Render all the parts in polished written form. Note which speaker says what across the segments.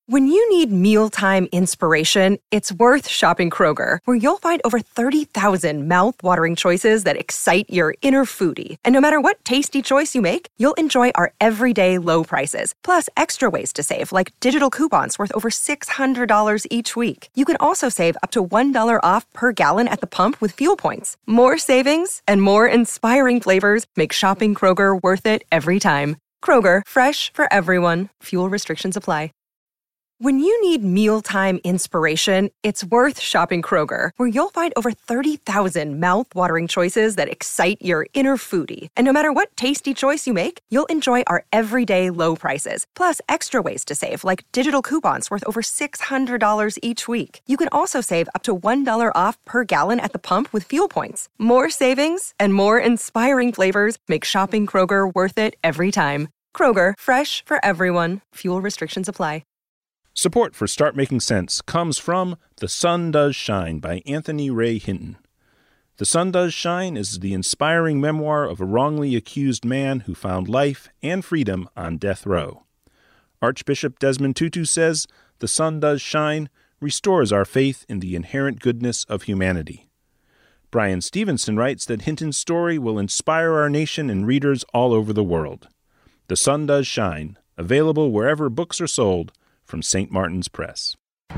Speaker 1: When you need mealtime inspiration, it's worth shopping Kroger, where you'll find over 30,000 mouth-watering choices that excite your inner foodie. And no matter what tasty choice you make, you'll enjoy our everyday low prices, plus extra ways to save, like digital coupons worth over $600 each week. You can also save up to $1 off per gallon at the pump with fuel points. More savings and more inspiring flavors make shopping Kroger worth it every time. Kroger, fresh for everyone. Fuel restrictions apply. When you need mealtime inspiration, it's worth shopping Kroger, where you'll find over 30,000 mouth-watering choices that excite your inner foodie. And no matter what tasty choice you make, you'll enjoy our everyday low prices, plus extra ways to save, like digital coupons worth over $600 each week. You can also save up to $1 off per gallon at the pump with fuel points. More savings and more inspiring flavors make shopping Kroger worth it every time. Kroger, fresh for everyone. Fuel restrictions apply.
Speaker 2: Support for Start Making Sense comes from The Sun Does Shine by Anthony Ray Hinton. The Sun Does Shine is the inspiring memoir of a wrongly accused man who found life and freedom on death row. Archbishop Desmond Tutu says, The Sun Does Shine restores our faith in the inherent goodness of humanity. Brian Stevenson writes that Hinton's story will inspire our nation and readers all over the world. The Sun Does Shine, available wherever books are sold, from St. Martin's Press.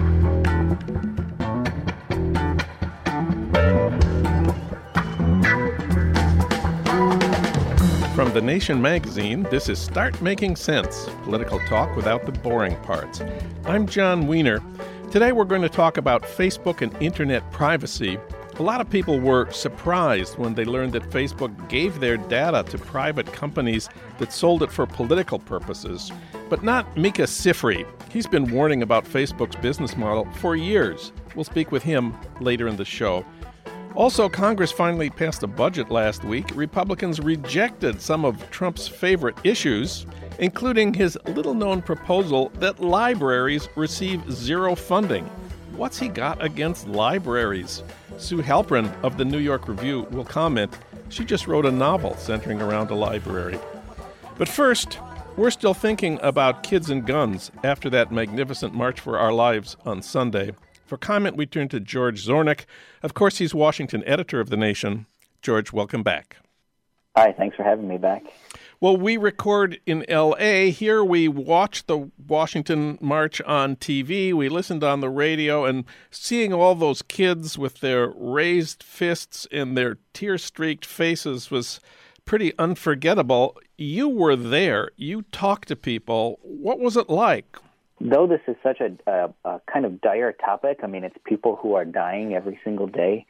Speaker 3: From The Nation magazine, this is Start Making Sense, political talk without the boring parts. I'm John Wiener. Today we're going to talk about Facebook and internet privacy. A lot of people were surprised when they learned that Facebook gave their data to private companies that sold it for political purposes. But not Mika Sifry. He's been warning about Facebook's business model for years. We'll speak with him later in the show. Also, Congress finally passed a budget last week. Republicans rejected some of Trump's favorite issues, including his little-known proposal that libraries receive zero funding. What's he got against libraries? Sue Halpern of the New York Review will comment. She just wrote a novel centering around a library. But first, we're still thinking about kids and guns after that magnificent March for Our Lives on Sunday. For comment, we turn to George Zornick. Of course, he's Washington editor of The Nation. George, welcome back.
Speaker 4: Hi, thanks for having me back.
Speaker 3: Well, we record in L.A. Here we watched the Washington March on TV. We listened on the radio, and seeing all those kids with their raised fists and their tear-streaked faces was pretty unforgettable. You were there. You talked to people. What was it like?
Speaker 4: Though this is such a kind of dire topic, I mean, it's people who are dying every single day,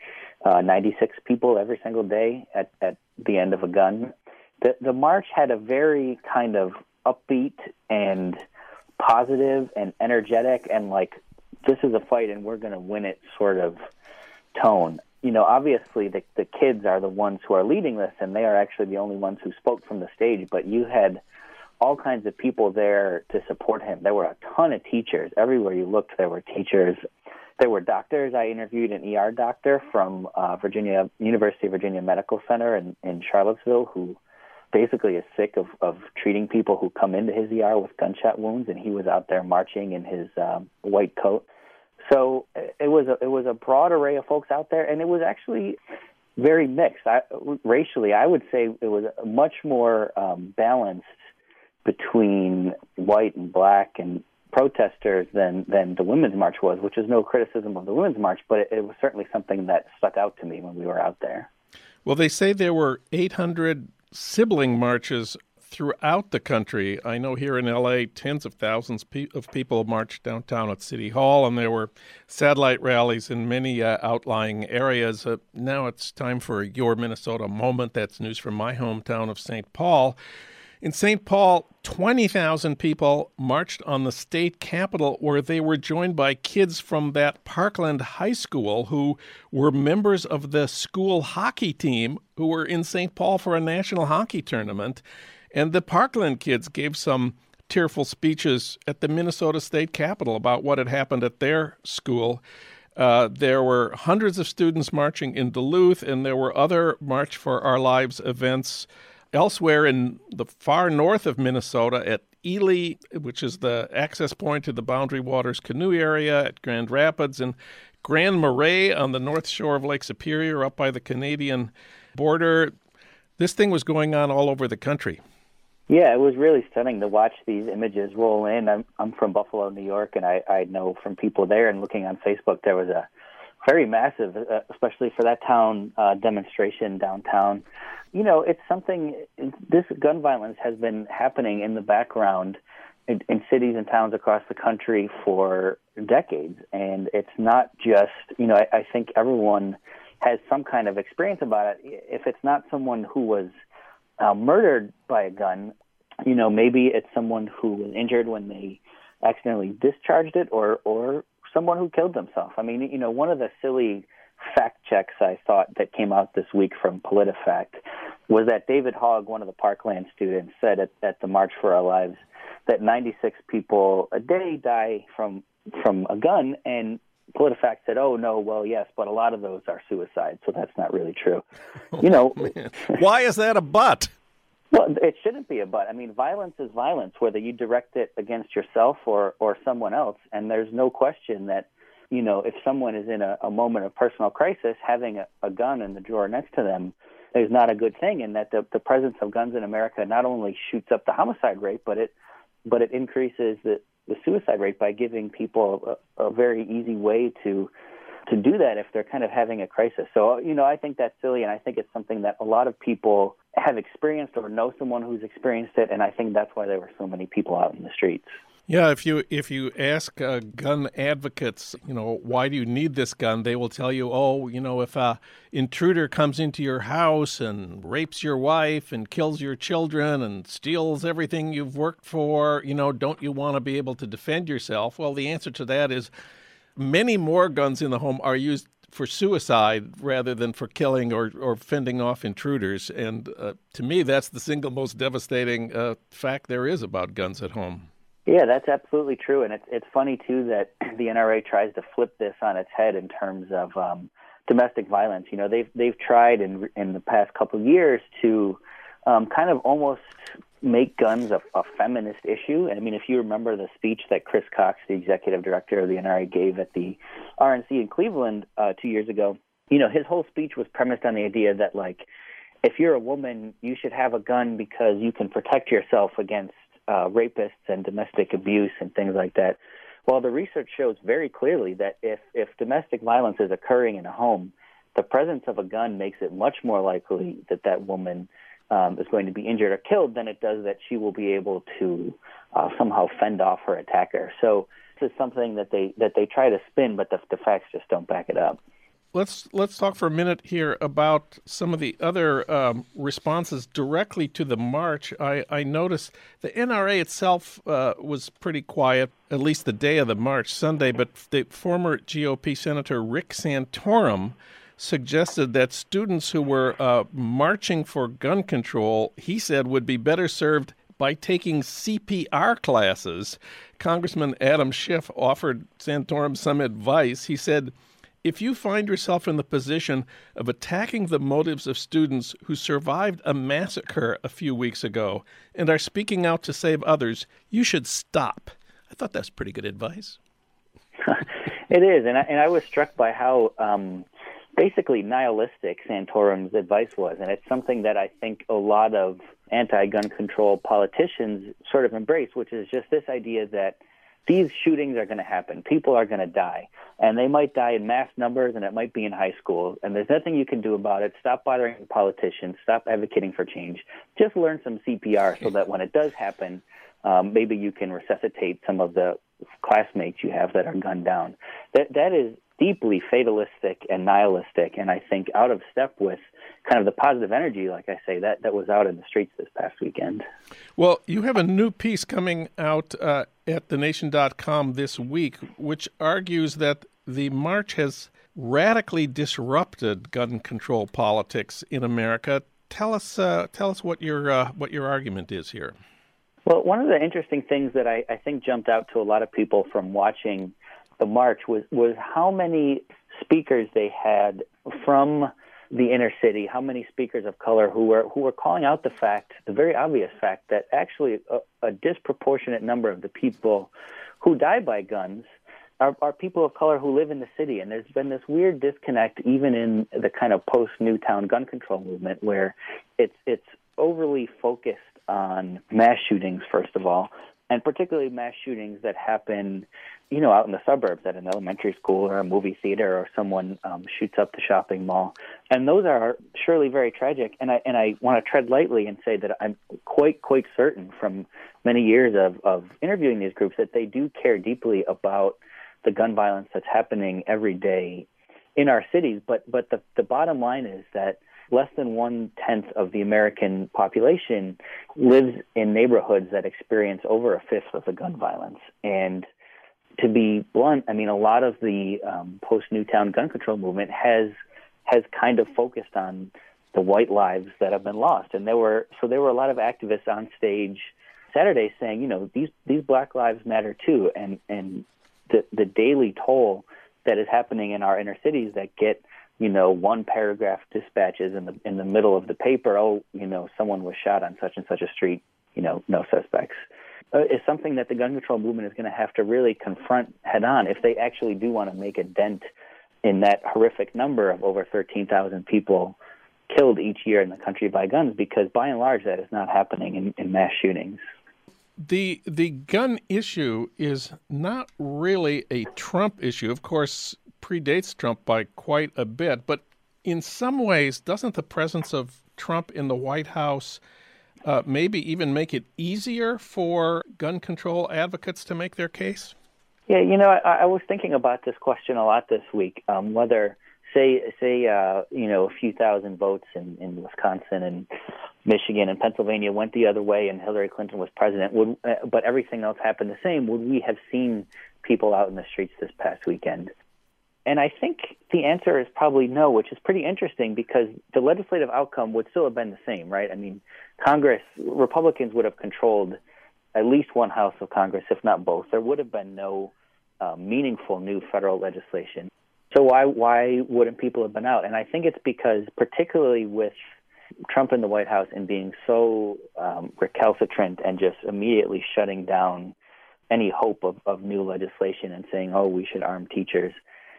Speaker 4: 96 people every single day at the end of a gun. The march had a very kind of upbeat and positive and energetic and like, this is a fight and we're going to win it sort of tone. You know, obviously the kids are the ones who are leading this, and they are actually the only ones who spoke from the stage, but you had all kinds of people there to support him. There were a ton of teachers. Everywhere you looked, there were teachers. There were doctors. I interviewed an ER doctor from University of Virginia Medical Center in Charlottesville who basically is sick of treating people who come into his ER with gunshot wounds, and he was out there marching in his white coat. So it was a broad array of folks out there, and it was actually very mixed. Racially, I would say it was much more balanced between white and black and protesters than the Women's March was, which is no criticism of the Women's March, but it was certainly something that stuck out to me when we were out there. Well,
Speaker 3: they say there were 800 sibling marches throughout the country. I know here in L.A., tens of thousands of people marched downtown at City Hall, and there were satellite rallies in many outlying areas. Now it's time for your Minnesota moment. That's news from my hometown of St. Paul. In St. Paul, 20,000 people marched on the state capitol, where they were joined by kids from that Parkland High School who were members of the school hockey team who were in St. Paul for a national hockey tournament. And the Parkland kids gave some tearful speeches at the Minnesota State Capitol about what had happened at their school. There were hundreds of students marching in Duluth, and there were other March for Our Lives events elsewhere in the far north of Minnesota at Ely, which is the access point to the Boundary Waters canoe area at Grand Rapids, and Grand Marais on the north shore of Lake Superior up by the Canadian border. This thing was going on all over the country.
Speaker 4: Yeah, it was really stunning to watch these images roll in. I'm from Buffalo, New York, and I know from people there and looking on Facebook, there was a very massive, especially for that town, demonstration downtown. You know, it's something, this gun violence has been happening in the background in cities and towns across the country for decades. And it's not just, you know, I think everyone has some kind of experience about it. If it's not someone who was murdered by a gun, you know, maybe it's someone who was injured when they accidentally discharged it, or someone who killed themselves. I mean, you know, one of the silly fact checks I thought that came out this week from PolitiFact was that David Hogg, one of the Parkland students, said at the March for Our Lives that 96 people a day die from a gun, and PolitiFact said, oh, no, well, yes, but a lot of those are suicides, so that's not really true. You know,
Speaker 3: why is that a but?
Speaker 4: Well, it shouldn't be a but. I mean, violence is violence, whether you direct it against yourself or someone else. And there's no question that, you know, if someone is in a moment of personal crisis, having a gun in the drawer next to them is not a good thing. And that the presence of guns in America not only shoots up the homicide rate, but it increases the suicide rate by giving people a very easy way to do that if they're kind of having a crisis. So, you know, I think that's silly, and I think it's something that a lot of people have experienced or know someone who's experienced it, and I think that's why there were so many people out in the streets.
Speaker 3: Yeah, if you ask gun advocates, you know, why do you need this gun? They will tell you, oh, you know, if an intruder comes into your house and rapes your wife and kills your children and steals everything you've worked for, you know, don't you want to be able to defend yourself? Well, the answer to that is many more guns in the home are used for suicide rather than for killing or fending off intruders. And to me, that's the single most devastating fact there is about guns at home.
Speaker 4: Yeah, that's absolutely true. And it's funny, too, that the NRA tries to flip this on its head in terms of domestic violence. You know, they've tried in the past couple of years to kind of almost make guns a feminist issue. And I mean, if you remember the speech that Chris Cox, the executive director of the NRA, gave at the RNC in Cleveland 2 years ago, you know, his whole speech was premised on the idea that, like, if you're a woman, you should have a gun because you can protect yourself against rapists and domestic abuse and things like that. Well, the research shows very clearly that if domestic violence is occurring in a home, the presence of a gun makes it much more likely that woman is going to be injured or killed than it does that she will be able to somehow fend off her attacker. So this is something that they try to spin, but the facts just don't back it up.
Speaker 3: Let's talk for a minute here about some of the other responses directly to the march. I noticed the NRA itself was pretty quiet, at least the day of the march, Sunday, but the former GOP Senator Rick Santorum suggested that students who were marching for gun control, he said, would be better served by taking CPR classes. Congressman Adam Schiff offered Santorum some advice. He said, if you find yourself in the position of attacking the motives of students who survived a massacre a few weeks ago and are speaking out to save others, you should stop. I thought that's pretty good advice.
Speaker 4: It is, and I was struck by how basically nihilistic Santorum's advice was, and it's something that I think a lot of anti-gun control politicians sort of embrace, which is just this idea that these shootings are going to happen. People are going to die, and they might die in mass numbers, and it might be in high school, and there's nothing you can do about it. Stop bothering politicians. Stop advocating for change. Just learn some CPR so that when it does happen, maybe you can resuscitate some of the classmates you have that are gunned down. That is deeply fatalistic and nihilistic, and I think out of step with kind of the positive energy, like I say, that was out in the streets this past weekend.
Speaker 3: Well, you have a new piece coming out at thenation.com this week, which argues that the march has radically disrupted gun control politics in America. Tell us what your argument is here.
Speaker 4: Well, one of the interesting things that I think jumped out to a lot of people from watching the march was how many speakers they had from the inner city, how many speakers of color who were calling out the very obvious fact that actually a disproportionate number of the people who die by guns are people of color who live in the city. And there's been this weird disconnect even in the kind of post-Newtown gun control movement where it's overly focused on mass shootings, first of all, and particularly mass shootings that happen, out in the suburbs at an elementary school or a movie theater, or someone shoots up the shopping mall. And those are surely very tragic. And I want to tread lightly and say that I'm quite certain from many years of interviewing these groups that they do care deeply about the gun violence that's happening every day in our cities. But the bottom line is that less than 1/10 of the American population lives in neighborhoods that experience over a fifth of the gun violence. And to be blunt, I mean, a lot of the post-Newtown gun control movement has kind of focused on the white lives that have been lost. And there were a lot of activists on stage Saturday saying, these black lives matter too. And the daily toll that is happening in our inner cities that get, one paragraph dispatches in the middle of the paper, someone was shot on such and such a street, no suspects, is something that the gun control movement is going to have to really confront head on if they actually do want to make a dent in that horrific number of over 13,000 people killed each year in the country by guns, because by and large that is not happening in mass shootings.
Speaker 3: The gun issue is not really a Trump issue. Of course, predates Trump by quite a bit, but in some ways, doesn't the presence of Trump in the White House maybe even make it easier for gun control advocates to make their case?
Speaker 4: Yeah, I was thinking about this question a lot this week, whether, say, a few thousand votes in Wisconsin and Michigan and Pennsylvania went the other way and Hillary Clinton was president, but everything else happened the same, would we have seen people out in the streets this past weekend? And I think the answer is probably no, which is pretty interesting because the legislative outcome would still have been the same, right? I mean, Republicans would have controlled at least one house of Congress, if not both. There would have been no meaningful new federal legislation. So why wouldn't people have been out? And I think it's because, particularly with Trump in the White House and being so recalcitrant and just immediately shutting down any hope of new legislation and saying, we should arm teachers,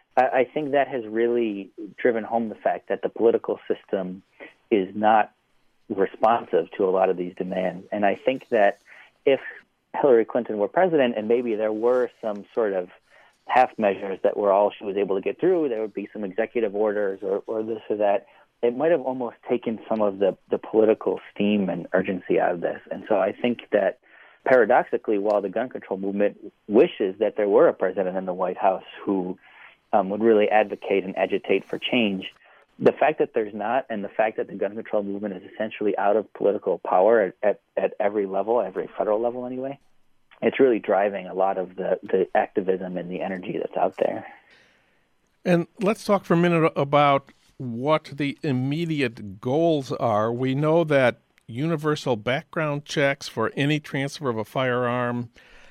Speaker 4: I think that has really driven home the fact that the political system is not responsive to a lot of these demands. And I think that if Hillary Clinton were president and maybe there were some sort of half measures that were all she was able to get through, there would be some executive orders or this or that, it might have almost taken some of the political steam and urgency out of this. And so I think that paradoxically, while the gun control movement wishes that there were a president in the White House who would really advocate and agitate for change, the fact that there's not, and the fact that the gun control movement is essentially out of political power at every level, every federal level anyway, it's really driving a lot of the activism and the energy that's out there.
Speaker 3: And let's talk for a minute about what the immediate goals are. We know that universal background checks for any transfer of a firearm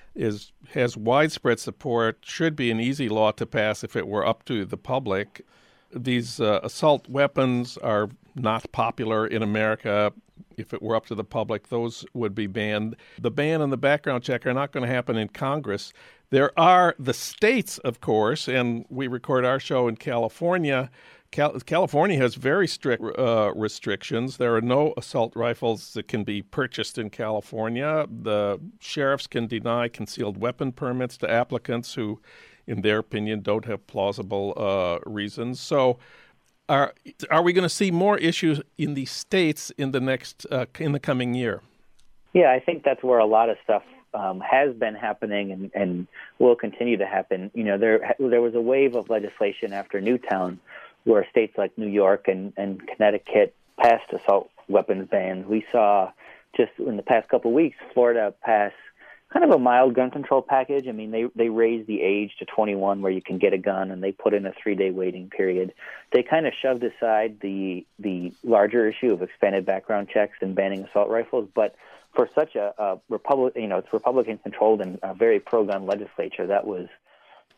Speaker 3: has widespread support, should be an easy law to pass if it were up to the public. These assault weapons are not popular in America. If it were up to the public, those would be banned. The ban and the background check are not going to happen in Congress. There are the states, of course, and we record our show in California. California has very strict restrictions. There are no assault rifles that can be purchased in California. The sheriffs can deny concealed weapon permits to applicants who, in their opinion, don't have plausible reasons. So are we going to see more issues in the states in the coming year?
Speaker 4: Yeah, I think that's where a lot of stuff has been happening and will continue to happen. There was a wave of legislation after Newtown where states like New York and Connecticut passed assault weapons bans. We saw just in the past couple of weeks, Florida pass kind of a mild gun control package. I mean, they raised the age to 21 where you can get a gun, and they put in a 3-day waiting period. They kind of shoved aside the larger issue of expanded background checks and banning assault rifles. But for such a it's Republican-controlled and a very pro-gun legislature, that was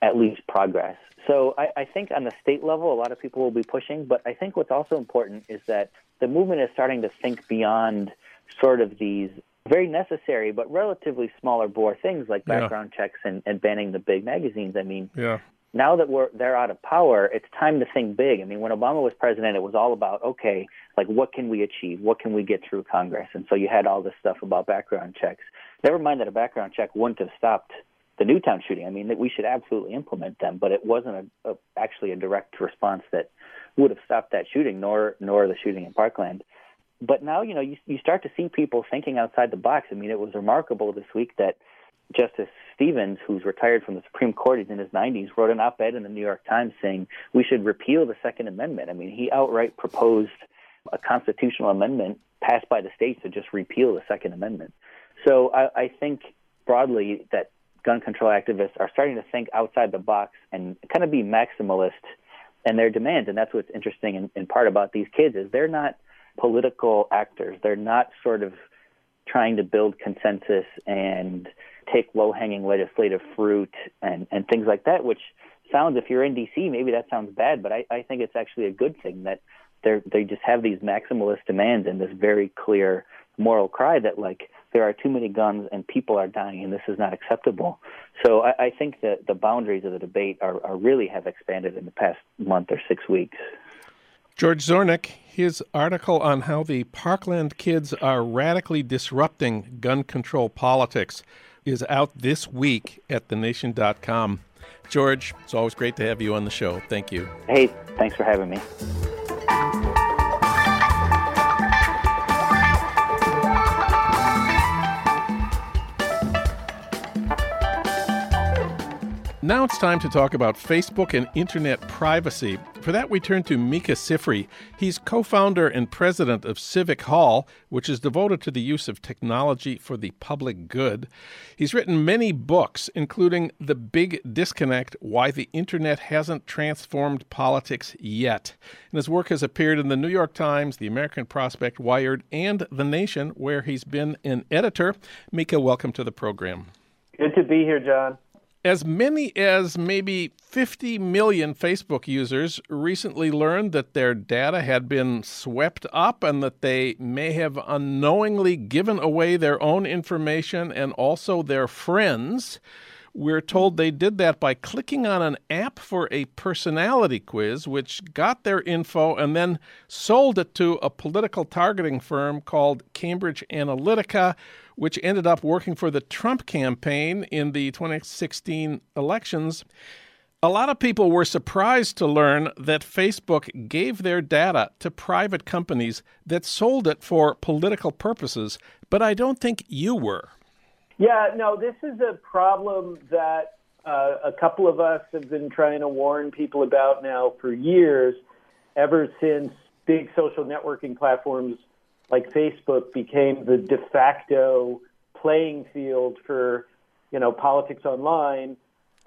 Speaker 4: at least progress. So I think on the state level, a lot of people will be pushing, but I think what's also important is that the movement is starting to think beyond sort of these very necessary but relatively smaller bore things like background checks and banning the big magazines. I mean, now that they're out of power, it's time to think big. I mean, when Obama was president, it was all about, okay, like what can we achieve? What can we get through Congress? And so you had all this stuff about background checks. Never mind that a background check wouldn't have stopped the Newtown shooting. I mean, that we should absolutely implement them, but it wasn't actually a direct response that would have stopped that shooting, nor the shooting in Parkland. But now, you start to see people thinking outside the box. I mean, it was remarkable this week that Justice Stevens, who's retired from the Supreme Court, he's in his 90s, wrote an op-ed in the New York Times saying we should repeal the Second Amendment. I mean, he outright proposed a constitutional amendment passed by the states to just repeal the Second Amendment. So I think broadly that gun control activists are starting to think outside the box and kind of be maximalist in their demands. And that's what's interesting in part about these kids is they're not political actors. They're not sort of trying to build consensus and take low-hanging legislative fruit and things like that, which sounds, if you're in D.C., maybe that sounds bad, but I think it's actually a good thing that they just have these maximalist demands and this very clear moral cry that, like, there are too many guns and people are dying and this is not acceptable. So I think that the boundaries of the debate are really have expanded in the past month or 6 weeks.
Speaker 3: George Zornick, his article on how the Parkland kids are radically disrupting gun control politics is out this week at thenation.com. George, it's always great to have you on the show. Thank you.
Speaker 4: Hey, thanks for having me.
Speaker 3: Now it's time to talk about Facebook and internet privacy. For that, we turn to Micah Sifry. He's co-founder and president of Civic Hall, which is devoted to the use of technology for the public good. He's written many books, including The Big Disconnect, Why the Internet Hasn't Transformed Politics Yet. And his work has appeared in the New York Times, the American Prospect, Wired, and The Nation, where he's been an editor. Micah, welcome to the program.
Speaker 5: Good to be here, John.
Speaker 3: As many as maybe 50 million Facebook users recently learned that their data had been swept up and that they may have unknowingly given away their own information and also their friends. We're told they did that by clicking on an app for a personality quiz, which got their info and then sold it to a political targeting firm called Cambridge Analytica, which ended up working for the Trump campaign in the 2016 elections. A lot of people were surprised to learn that Facebook gave their data to private companies that sold it for political purposes, but I don't think you were.
Speaker 5: Yeah, no, this is a problem that a couple of us have been trying to warn people about now for years, ever since big social networking platforms like Facebook became the de facto playing field for, politics online.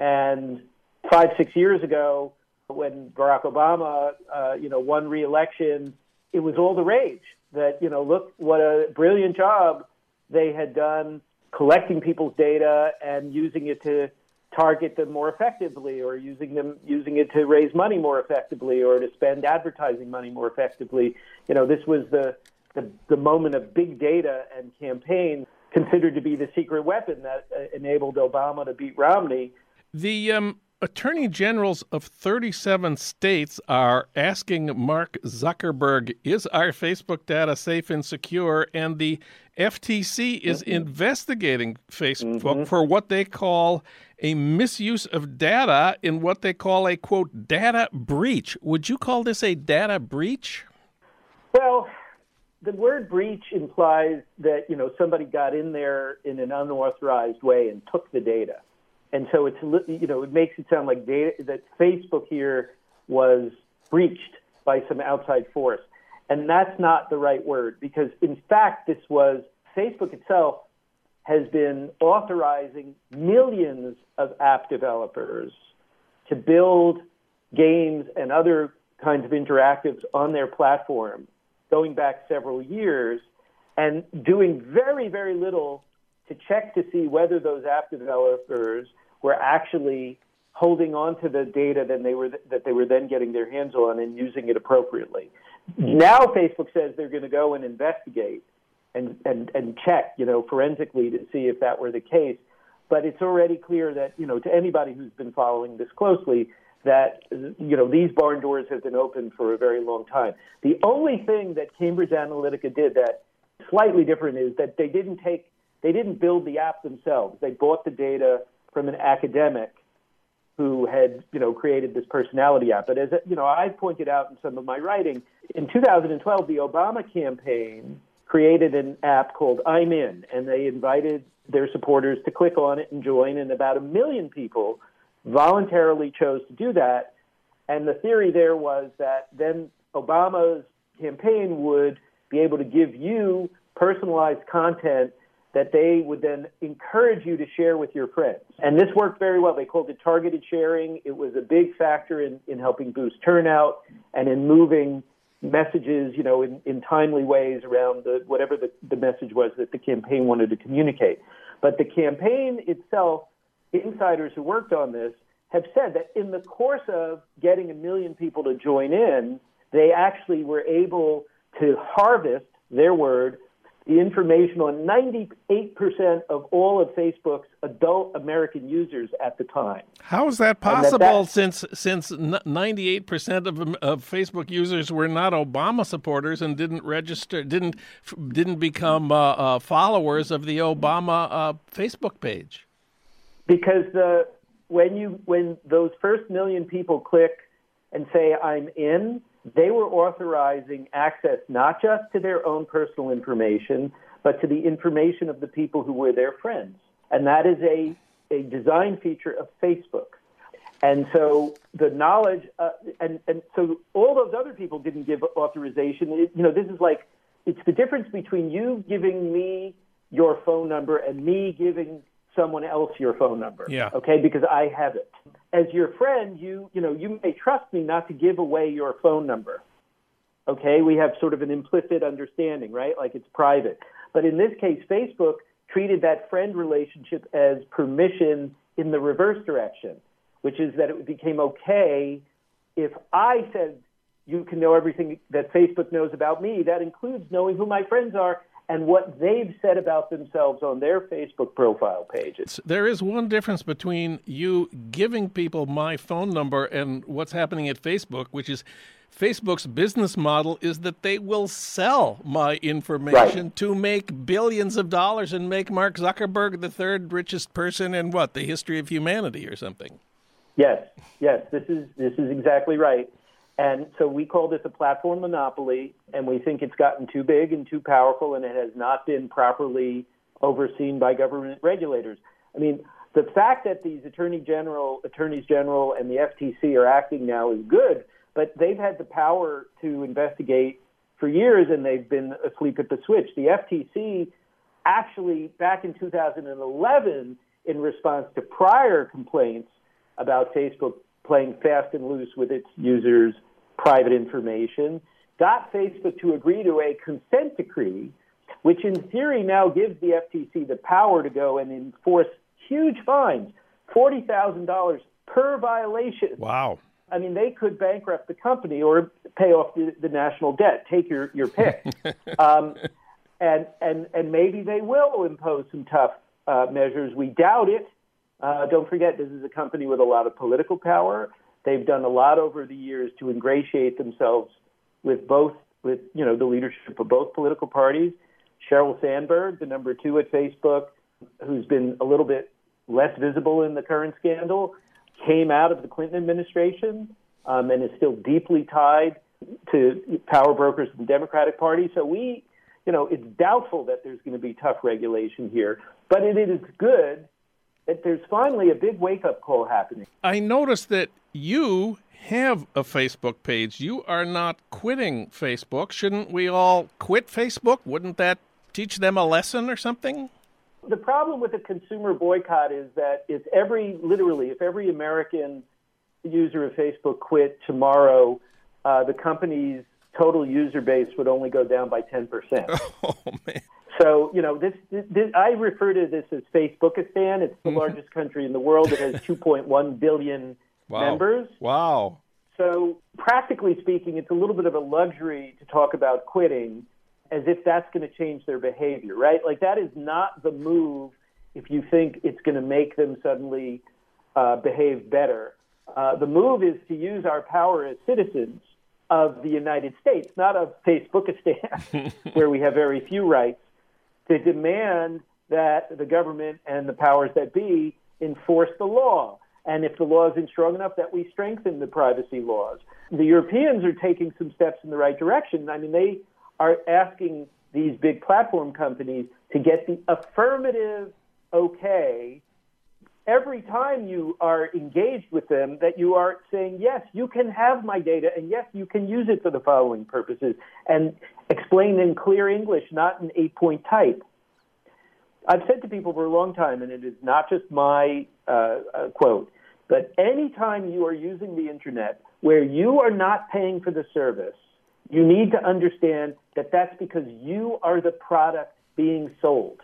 Speaker 5: And 5-6 years ago, when Barack Obama, won re-election, it was all the rage that, look what a brilliant job they had done collecting people's data and using it to target them more effectively, or using it to raise money more effectively, or to spend advertising money more effectively. This was the moment of big data and campaigns considered to be the secret weapon that enabled Obama to beat Romney.
Speaker 3: The attorney generals of 37 states are asking Mark Zuckerberg, is our Facebook data safe and secure? And the FTC is investigating Facebook for what they call a misuse of data in what they call a, quote, data breach. Would you call this a data breach?
Speaker 5: Well, the word breach implies that, somebody got in there in an unauthorized way and took the data. And so it's, it makes it sound like that Facebook here was breached by some outside force. And that's not the right word, because in fact, Facebook itself has been authorizing millions of app developers to build games and other kinds of interactives on their platform going back several years, and doing very, very little to check to see whether those app developers were actually holding on to the data that they were then getting their hands on and using it appropriately. Now Facebook says they're going to go and investigate and check, forensically to see if that were the case. But it's already clear that, to anybody who's been following this closely, that, these barn doors have been open for a very long time. The only thing that Cambridge Analytica did that slightly different is that they didn't build the app themselves. They bought the data from an academic who had, created this personality app. But as I pointed out in some of my writing, in 2012, the Obama campaign created an app called I'm In, and they invited their supporters to click on it and join, and about 1 million people voluntarily chose to do that. And the theory there was that then Obama's campaign would be able to give you personalized content that they would then encourage you to share with your friends. And this worked very well. They called it targeted sharing. It was a big factor in helping boost turnout and in moving messages, in timely ways around whatever the message was that the campaign wanted to communicate. But the campaign itself, insiders who worked on this, have said that in the course of getting 1 million people to join in, they actually were able to harvest, their word, the information on 98% of all of Facebook's adult American users at the time.
Speaker 3: How is that possible since 98% of Facebook users were not Obama supporters and didn't register, didn't become followers of the Obama Facebook page?
Speaker 5: Because when those first 1 million people click and say I'm in, they were authorizing access not just to their own personal information, but to the information of the people who were their friends. And that is a design feature of Facebook. And so the knowledge, and so all those other people didn't give authorization. This is like, it's the difference between you giving me your phone number and me giving someone else your phone number.
Speaker 3: Yeah.
Speaker 5: Okay, because I have it. As your friend, you may trust me not to give away your phone number. Okay, we have sort of an implicit understanding, right? Like it's private. But in this case, Facebook treated that friend relationship as permission in the reverse direction, which is that it became okay if I said you can know everything that Facebook knows about me. That includes knowing who my friends are and what they've said about themselves on their Facebook profile pages.
Speaker 3: There is one difference between you giving people my phone number and what's happening at Facebook, which is Facebook's business model is that they will sell my information to make billions of dollars and make Mark Zuckerberg the third richest person in the history of humanity or something.
Speaker 5: Yes, this is exactly right. And so we call this a platform monopoly, and we think it's gotten too big and too powerful, and it has not been properly overseen by government regulators. I mean, the fact that these attorneys general, and the FTC are acting now is good, but they've had the power to investigate for years, and they've been asleep at the switch. The FTC actually, back in 2011, in response to prior complaints about Facebook playing fast and loose with its users' private information, got Facebook to agree to a consent decree, which in theory now gives the FTC the power to go and enforce huge fines, $40,000 per violation.
Speaker 3: Wow.
Speaker 5: I mean, they could bankrupt the company or pay off the national debt. Take your pick. And maybe they will impose some tough measures. We doubt it. Don't forget, this is a company with a lot of political power. They've done a lot over the years to ingratiate themselves with the leadership of both political parties. Sheryl Sandberg, the number 2 at Facebook, who's been a little bit less visible in the current scandal, came out of the Clinton administration and is still deeply tied to power brokers in the Democratic Party. So it's doubtful that there's going to be tough regulation here, but it is good that there's finally a big wake-up call happening.
Speaker 3: I noticed that you have a Facebook page. You are not quitting Facebook. Shouldn't we all quit Facebook? Wouldn't that teach them a lesson or something?
Speaker 5: The problem with the consumer boycott is that if every American user of Facebook quit tomorrow, the company's total user base would only go down by 10%.
Speaker 3: Oh, man.
Speaker 5: So, this I refer to this as Facebookistan. It's the largest country in the world. It has 2.1 billion members.
Speaker 3: Wow.
Speaker 5: So, practically speaking, it's a little bit of a luxury to talk about quitting as if that's going to change their behavior, right? Like, that is not the move if you think it's going to make them suddenly behave better. The move is to use our power as citizens of the United States, not of Facebookistan, where we have very few rights, to demand that the government and the powers that be enforce the law. And if the law isn't strong enough, that we strengthen the privacy laws. The Europeans are taking some steps in the right direction. I mean, they are asking these big platform companies to get the affirmative okay every time you are engaged with them, that you are saying, yes, you can have my data, and yes, you can use it for the following purposes, and explain in clear English, not in 8-point type. I've said to people for a long time, and it is not just my quote, but any time you are using the internet where you are not paying for the service, you need to understand that that's because you are the product being sold.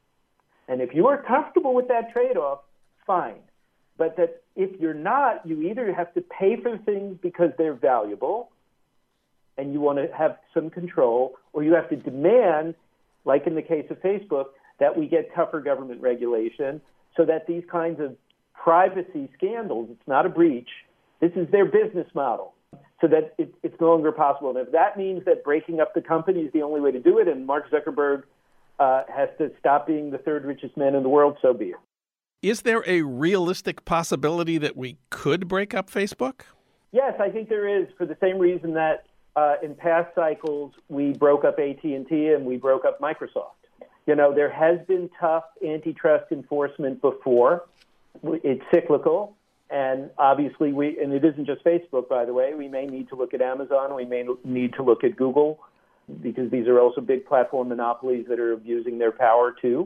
Speaker 5: And if you are comfortable with that trade-off, fine. But that if you're not, you either have to pay for things because they're valuable and you want to have some control, or you have to demand, like in the case of Facebook, that we get tougher government regulation so that these kinds of privacy scandals, it's not a breach, this is their business model, so that it's no longer possible. And if that means that breaking up the company is the only way to do it, and Mark Zuckerberg has to stop being the third richest man in the world, so be it.
Speaker 3: Is there a realistic possibility that we could break up Facebook?
Speaker 5: Yes, I think there is, for the same reason that in past cycles we broke up AT&T and we broke up Microsoft. There has been tough antitrust enforcement before. It's cyclical, and obviously and it isn't just Facebook, by the way. We may need to look at Amazon. We may need to look at Google, because these are also big platform monopolies that are abusing their power, too,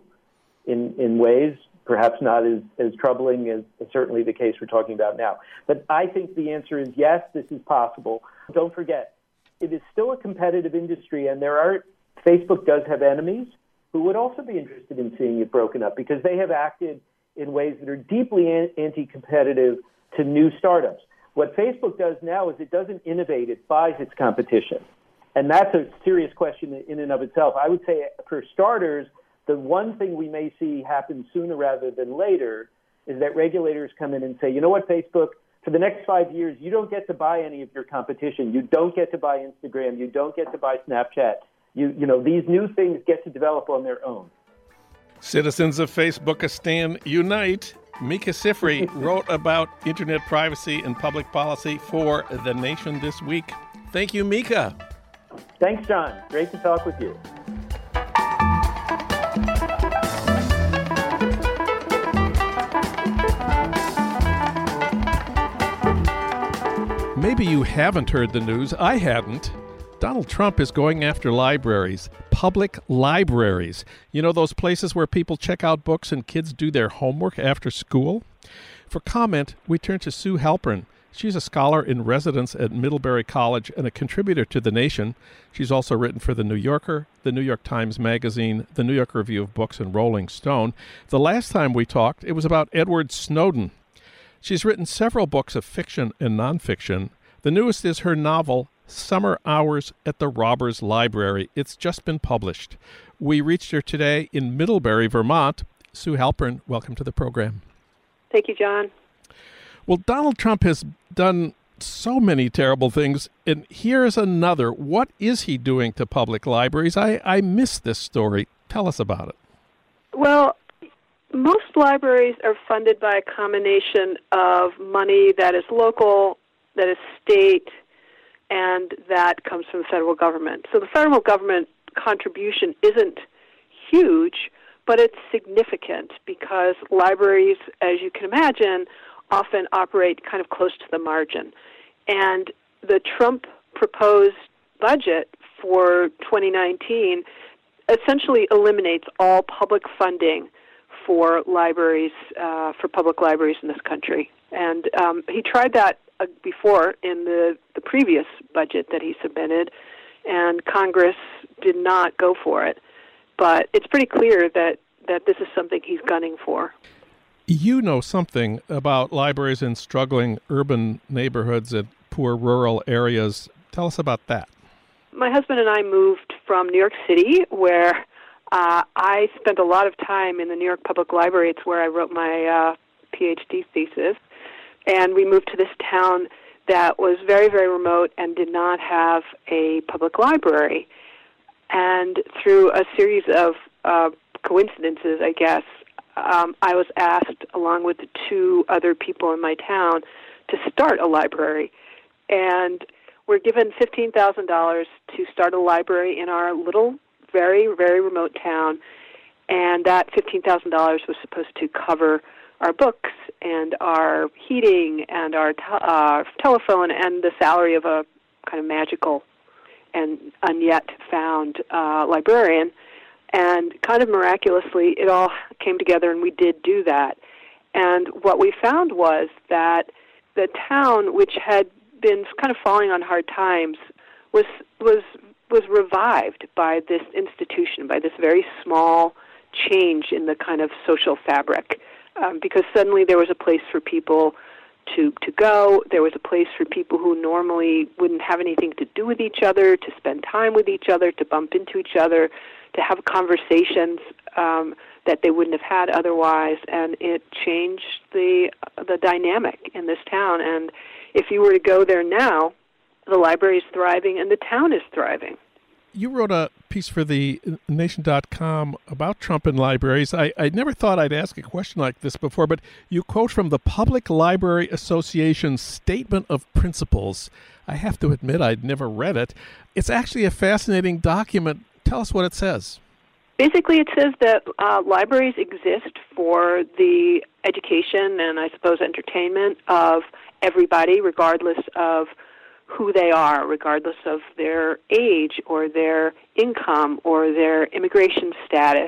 Speaker 5: in ways perhaps not as troubling as certainly the case we're talking about now. But I think the answer is yes, this is possible. Don't forget, it is still a competitive industry, and Facebook does have enemies who would also be interested in seeing it broken up, because they have acted in ways that are deeply anti-competitive to new startups. What Facebook does now is it doesn't innovate, it buys its competition. And that's a serious question in and of itself. I would say, for starters, the one thing we may see happen sooner rather than later is that regulators come in and say, you know what, Facebook, for the next 5 years, you don't get to buy any of your competition. You don't get to buy Instagram. You don't get to buy Snapchat. These new things get to develop on their own.
Speaker 3: Citizens of Facebookistan unite. Mika Sifry wrote about internet privacy and public policy for The Nation this week. Thank you, Mika.
Speaker 5: Thanks, John. Great to talk with you.
Speaker 3: Maybe you haven't heard the news. I hadn't. Donald Trump is going after libraries, public libraries. Those places where people check out books and kids do their homework after school? For comment, we turn to Sue Halpern. She's a scholar in residence at Middlebury College and a contributor to The Nation. She's also written for The New Yorker, The New York Times Magazine, The New York Review of Books, and Rolling Stone. The last time we talked, it was about Edward Snowden. She's written several books of fiction and nonfiction. The newest is her novel, Summer Hours at the Robbers Library. It's just been published. We reached her today in Middlebury, Vermont. Sue Halpern, welcome to the program.
Speaker 6: Thank you, John.
Speaker 3: Well, Donald Trump has done so many terrible things, and here's another. What is he doing to public libraries? I missed this story. Tell us about it.
Speaker 6: Well, most libraries are funded by a combination of money that is local, that is state, and that comes from the federal government. So the federal government contribution isn't huge, but it's significant because libraries, as you can imagine, often operate kind of close to the margin. And the Trump proposed budget for 2019 essentially eliminates all public funding for libraries, for public libraries in this country. And he tried that before in the previous budget that he submitted, and Congress did not go for it. but it's pretty clear that this is something he's gunning for.
Speaker 3: You know something about libraries in struggling urban neighborhoods and poor rural areas. Tell us about that.
Speaker 6: My husband and I moved from New York City, where I spent a lot of time in the New York Public Library. It's where I wrote my PhD thesis. And we moved to this town that was very, very remote and did not have a public library. And through a series of coincidences, I guess, I was asked, along with 2 other people in my town, to start a library. And we're given $15,000 to start a library in our little, very, very remote town. And that $15,000 was supposed to cover our books and our heating and our telephone and the salary of a kind of magical and unyet found librarian. And kind of miraculously, it all came together, and we did do that. And what we found was that the town, which had been kind of falling on hard times, was revived by this institution, by this very small change in the kind of social fabric, because suddenly there was a place for people to go. There was a place for people who normally wouldn't have anything to do with each other, to spend time with each other, to bump into each other, to have conversations that they wouldn't have had otherwise. And it changed the dynamic in this town. And if you were to go there now, the library is thriving and the town is thriving.
Speaker 3: You wrote a piece for the Nation.com about Trump and libraries. I never thought I'd ask a question like this before, but you quote from the Public Library Association's Statement of Principles. I have to admit I'd never read it. It's actually a fascinating document. Tell us what it says.
Speaker 6: Basically, it says that libraries exist for the education and, I suppose, entertainment of everybody, regardless of who they are, regardless of their age or their income or their immigration status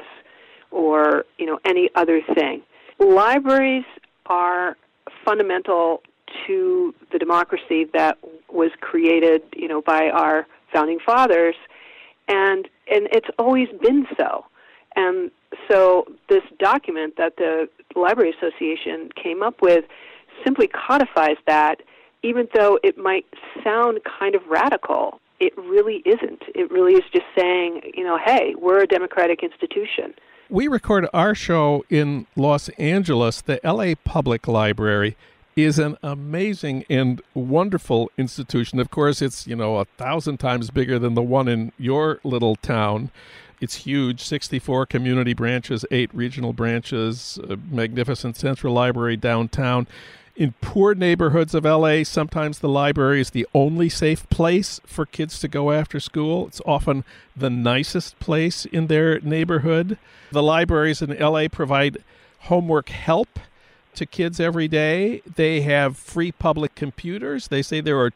Speaker 6: or, any other thing. Libraries are fundamental to the democracy that was created, by our founding fathers, and it's always been so. And so this document that the Library Association came up with simply codifies that. Even though it might sound kind of radical, it really isn't. It really is just saying, hey, we're a democratic institution.
Speaker 3: We record our show in Los Angeles. The LA Public Library is an amazing and wonderful institution. Of course, it's, 1,000 times bigger than the one in your little town. It's huge, 64 community branches, 8 regional branches, a magnificent central library downtown. In poor neighborhoods of L.A., sometimes the library is the only safe place for kids to go after school. It's often the nicest place in their neighborhood. The libraries in L.A. provide homework help to kids every day. They have free public computers. They say there are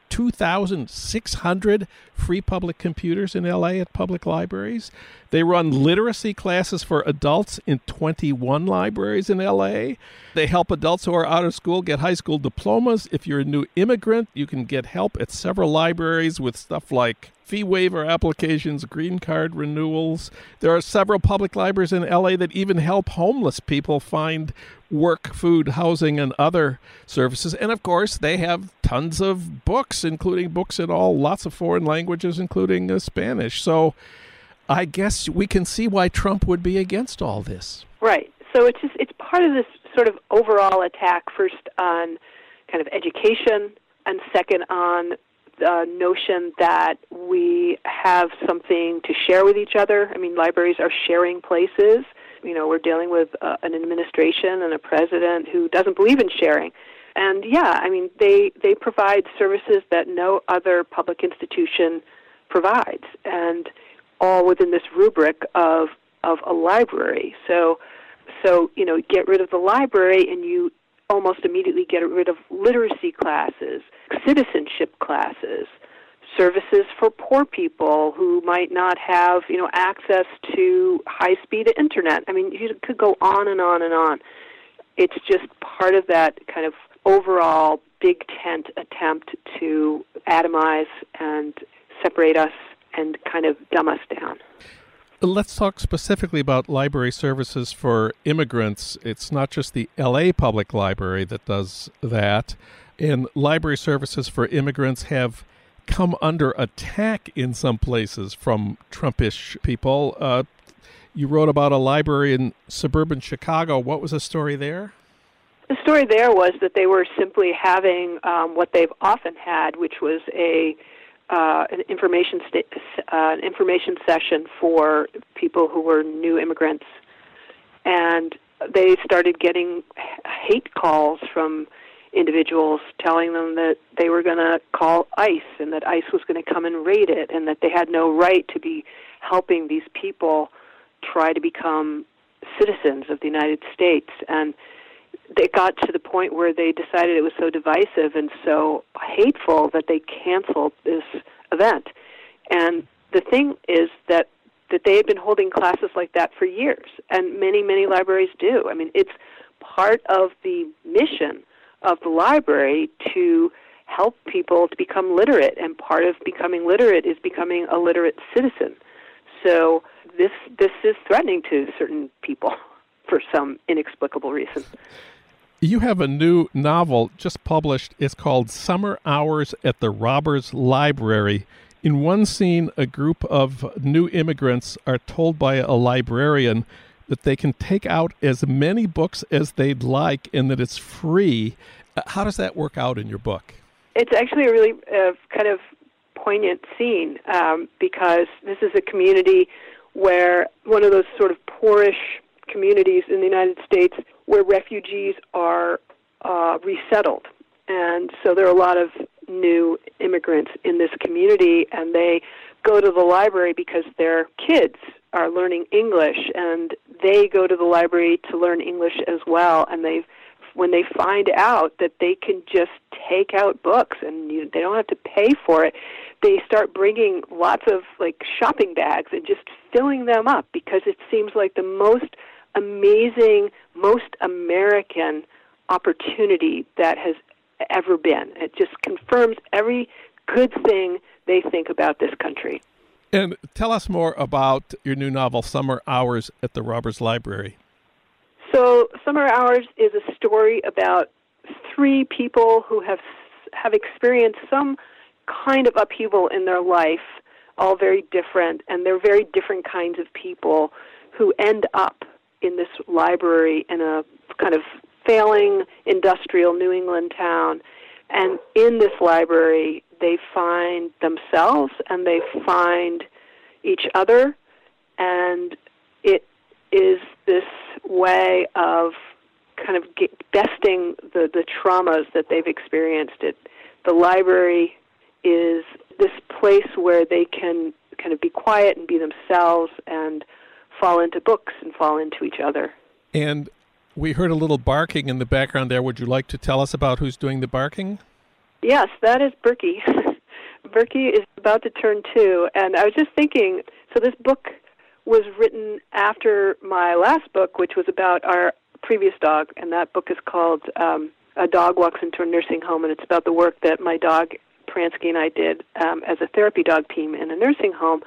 Speaker 3: 2,600 free public computers in L.A. at public libraries. They run literacy classes for adults in 21 libraries in L.A. They help adults who are out of school get high school diplomas. If you're a new immigrant, you can get help at several libraries with stuff like fee waiver applications, green card renewals. There are several public libraries in L.A. that even help homeless people find work, food, housing, and other services. And, of course, they have tons of books, including books in lots of foreign languages, including Spanish. So I guess we can see why Trump would be against all this.
Speaker 6: Right. So it's part of this sort of overall attack, first on kind of education and second on the notion that we have something to share with each other. I mean, libraries are sharing places. We're dealing with an administration and a president who doesn't believe in sharing. And, they provide services that no other public institution provides, and all within this rubric of a library. So get rid of the library and you almost immediately get rid of literacy classes, citizenship classes, services for poor people who might not have, access to high-speed internet. I mean, you could go on and on and on. It's just part of that kind of overall big tent attempt to atomize and separate us and kind of dumb us down.
Speaker 3: Let's talk specifically about library services for immigrants. It's not just the LA Public Library that does that. And library services for immigrants have come under attack in some places from Trumpish people. You wrote about a library in suburban Chicago. What was the story there?
Speaker 6: The story there was that they were simply having what they've often had, which was an information session for people who were new immigrants, and they started getting hate calls from individuals telling them that they were going to call ICE and that ICE was going to come and raid it and that they had no right to be helping these people try to become citizens of the United States. And they got to the point where they decided it was so divisive and so hateful that they canceled this event. And the thing is that they had been holding classes like that for years, and many, many libraries do. I mean, it's part of the mission of the library to help people to become literate, and part of becoming literate is becoming a literate citizen. So this is threatening to certain people for some inexplicable reason.
Speaker 3: You have a new novel just published. It's called Summer Hours at the Robbers Library. In one scene, a group of new immigrants are told by a librarian that they can take out as many books as they'd like and that it's free. How does that work out in your book?
Speaker 6: It's actually a really kind of poignant scene because this is a community where one of those sort of poorish communities in the United States where refugees are resettled. And so there are a lot of new immigrants in this community, and they go to the library because their kids are learning English, and they go to the library to learn English as well. And when they find out that they can just take out books and they don't have to pay for it, they start bringing lots of shopping bags and just filling them up because it seems like the most amazing, most American opportunity that has ever been. It just confirms every good thing they think about this country.
Speaker 3: And tell us more about your new novel, Summer Hours at the Robbers Library.
Speaker 6: So Summer Hours is a story about three people who have experienced some kind of upheaval in their life, all very different, and they're very different kinds of people who end up in this library in a kind of failing industrial New England town. And in this library, they find themselves and they find each other, and it is this way of kind of besting the traumas that they've experienced. The library is this place where they can kind of be quiet and be themselves and fall into books and fall into each other.
Speaker 3: And we heard a little barking in the background there. Would you like to tell us about who's doing the barking?
Speaker 6: Yes, that is Berkey. Berkey is about to turn 2, and I was just thinking, so this book was written after my last book, which was about our previous dog, and that book is called A Dog Walks into a Nursing Home, and it's about the work that my dog, Pransky, and I did as a therapy dog team in a nursing home.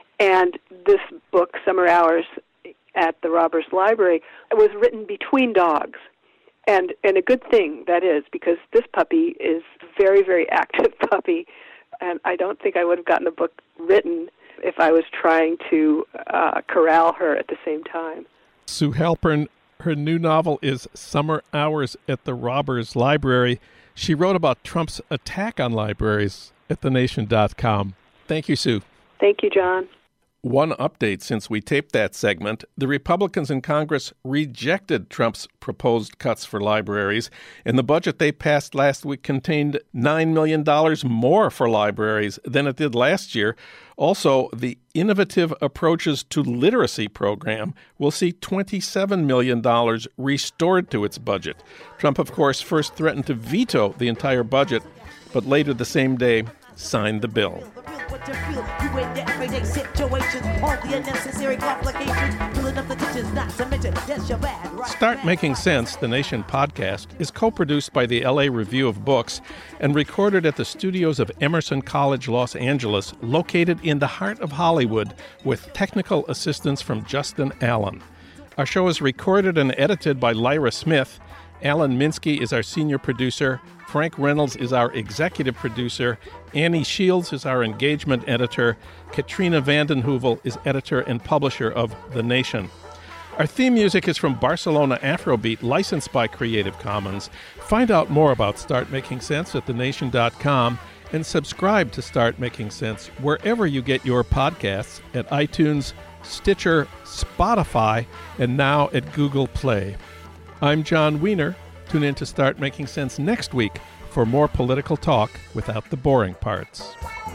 Speaker 6: And this book, Summer Hours at the Robbers Library, was written between dogs. And a good thing that is, because this puppy is a very, very active puppy, and I don't think I would have gotten the book written if I was trying to corral her at the same time.
Speaker 3: Sue Halpern, her new novel is Summer Hours at the Robbers Library. She wrote about Trump's attack on libraries at thenation.com. Thank you, Sue.
Speaker 6: Thank you, John.
Speaker 3: One update since we taped that segment, the Republicans in Congress rejected Trump's proposed cuts for libraries, and the budget they passed last week contained $9 million more for libraries than it did last year. Also, the Innovative Approaches to Literacy program will see $27 million restored to its budget. Trump, of course, first threatened to veto the entire budget, but later the same day signed the bill.
Speaker 7: to feel you in everyday situations. All the unnecessary complications, filling up the ditches, not to mention, yes, you're bad, right?
Speaker 3: Start Making Sense, the Nation podcast, is co-produced by the LA Review of Books and recorded at the studios of Emerson College, Los Angeles, located in the heart of Hollywood, with technical assistance from Justin Allen. Our show is recorded and edited by Lyra Smith. Alan Minsky is our senior producer. Frank Reynolds is our executive producer. Annie Shields is our engagement editor. Katrina Vanden Heuvel is editor and publisher of The Nation. Our theme music is from Barcelona Afrobeat, licensed by Creative Commons. Find out more about Start Making Sense at thenation.com and subscribe to Start Making Sense wherever you get your podcasts, at iTunes, Stitcher, Spotify, and now at Google Play. I'm John Wiener. Tune in to Start Making Sense next week for more political talk without the boring parts.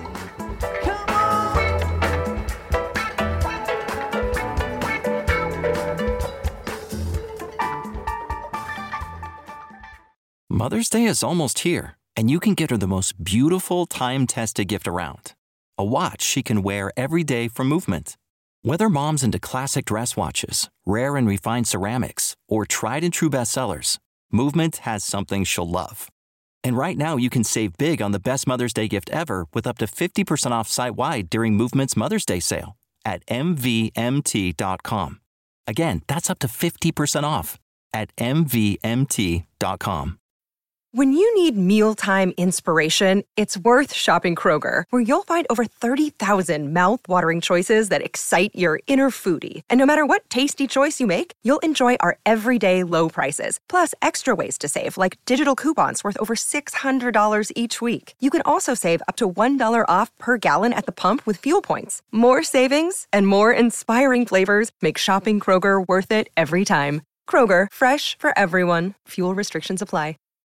Speaker 8: Mother's Day is almost here, and you can get her the most beautiful time-tested gift around. A watch she can wear every day from Movement. Whether mom's into classic dress watches, rare and refined ceramics, or tried and true bestsellers, Movement has something she'll love. And right now you can save big on the best Mother's Day gift ever with up to 50% off site-wide during Movement's Mother's Day sale at MVMT.com. Again, that's up to 50% off at MVMT.com.
Speaker 1: When you need mealtime inspiration, it's worth shopping Kroger, where you'll find over 30,000 mouth-watering choices that excite your inner foodie. And no matter what tasty choice you make, you'll enjoy our everyday low prices, plus extra ways to save, like digital coupons worth over $600 each week. You can also save up to $1 off per gallon at the pump with fuel points. More savings and more inspiring flavors make shopping Kroger worth it every time. Kroger, fresh for everyone. Fuel restrictions apply.